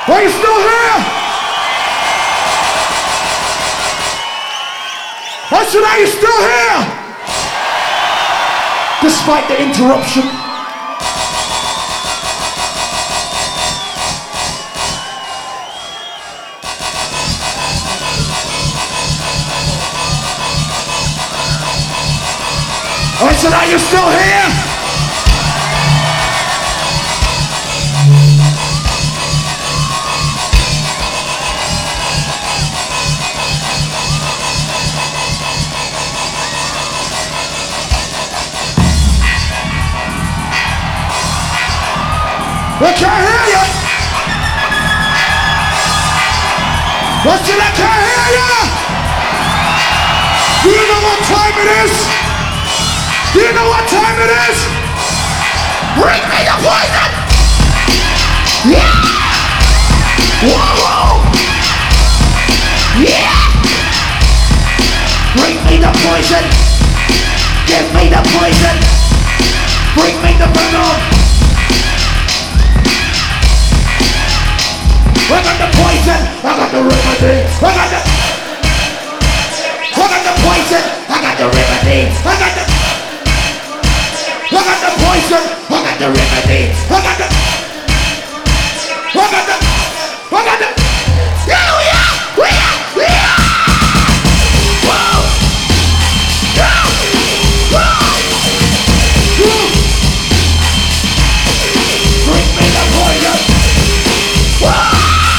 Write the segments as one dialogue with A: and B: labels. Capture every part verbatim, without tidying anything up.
A: Are you still here? I said, are you still here? Despite the interruption. I said, are you still here? I can't hear you. I said, I can't hear you. Do you know what time it is? Do you know what time it is? Bring me the poison! Yeah! Whoa, whoa! Yeah! Bring me the poison! Give me the poison! Bring me the venom! I got the poison! I got the remedy! I got the... I got the poison! I got the remedy! I got the... I got the poison, I got the remedy, I got the, I got the, I got the, yeah, we are, we are, we are, whoa, whoa, whoa, whoa, bring me the poison, whoa,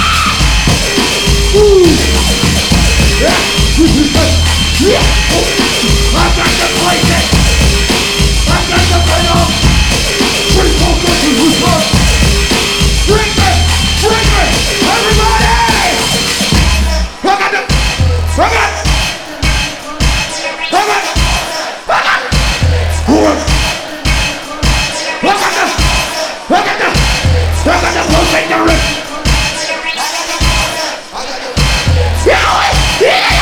A: ooh, yeah, yeah, I got the poison. I got the venom! Three focus is return! Bring me! Bring me! Everybody! I got the... I got... I got... I got... I got the... I got the... I got the pulsate the rip! Yeah! Yeah!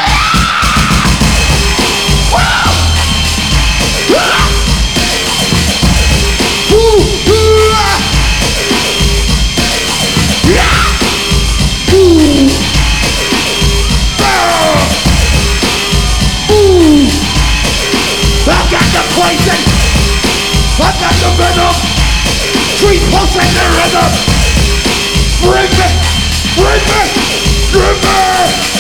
A: I got the poison, I got the venom, three pulsing the rhythm. Bring me, bring me, bring me.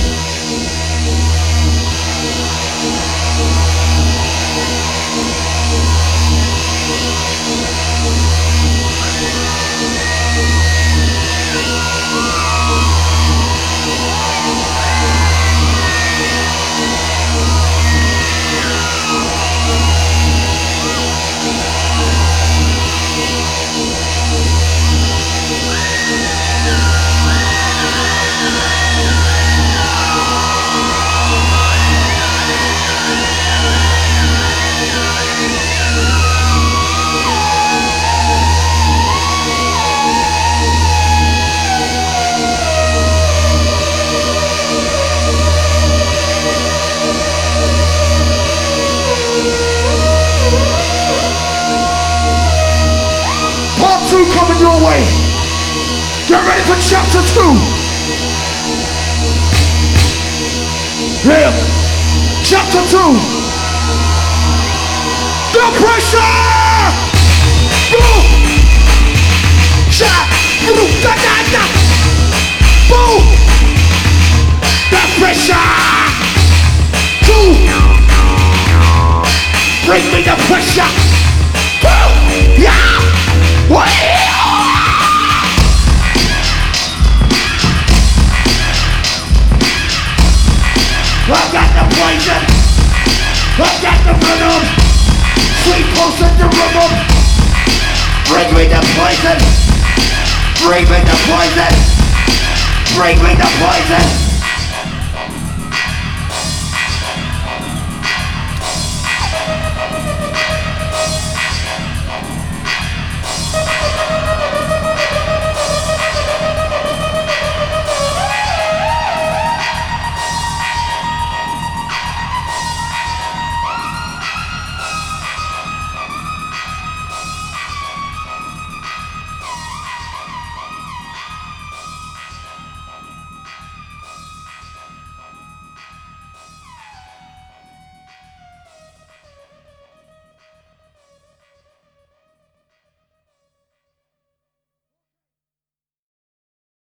A: Coming your way. Get ready for chapter two. Yeah. Chapter two. The pressure. Boom. Shot. Boom. Da da da. Boom. The pressure. Two. Bring me the pressure. Boom. Yeah. What? I got the poison, I got the venom, sweet pulse in the rhythm. Bring me the poison, bring me the poison, bring me the poison.